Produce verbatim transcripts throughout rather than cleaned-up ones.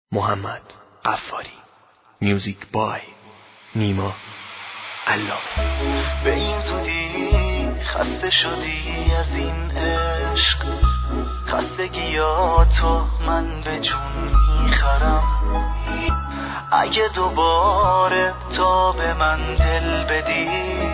محمد قفاری. میوزیک بای نیما علامه. به این زودی خسته شدی از این عشق، خستگیاتو من به جون میخرم. اگه دوباره تا به من دل بدی،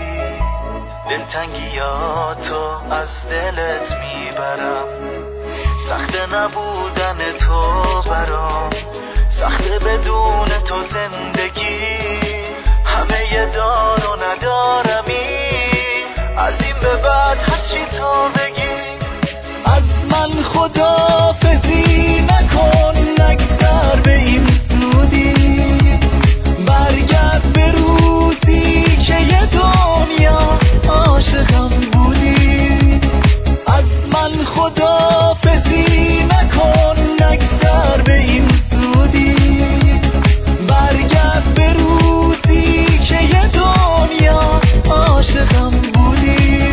دلتنگیاتو از دلت میبرم. سخت نبودن تو برام، سخت بدون تو زندگی. همه ی دار و ندارمی، از این به بعد هرچی تو بگی. از من خداحافظی نکن، نگذر به این زودی. برگرد به روزی که یه دنیا عاشقم بودی. از من خداحافظی نکن، نگذر به این زودی. برگرد به روزی که یه دنیا عاشقم بودی.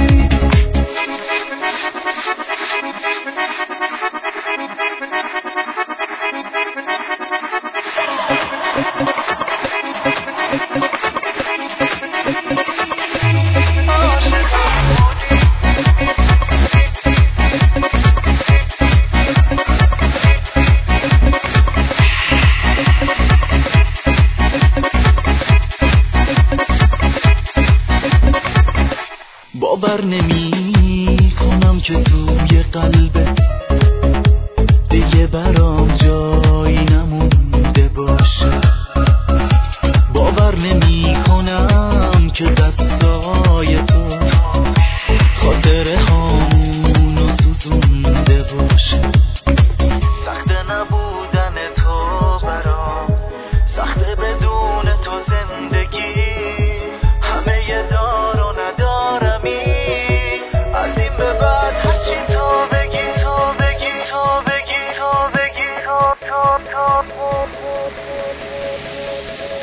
باور نمی کنم که توی قلبت دیگه برام جایی نمونده باشه. باور نمی کنم که دستای تو خاطره هامونو سوزونده باشه. سخت نبودن تو برام، سخت بدون تو زندگی. همه ی دار و ندارمی، از این به بعد هرچی تو بگی تو بگی تو بگی تو بگی تو تو تو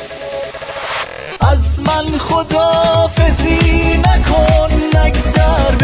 از من خداحافظی نکن، نگذر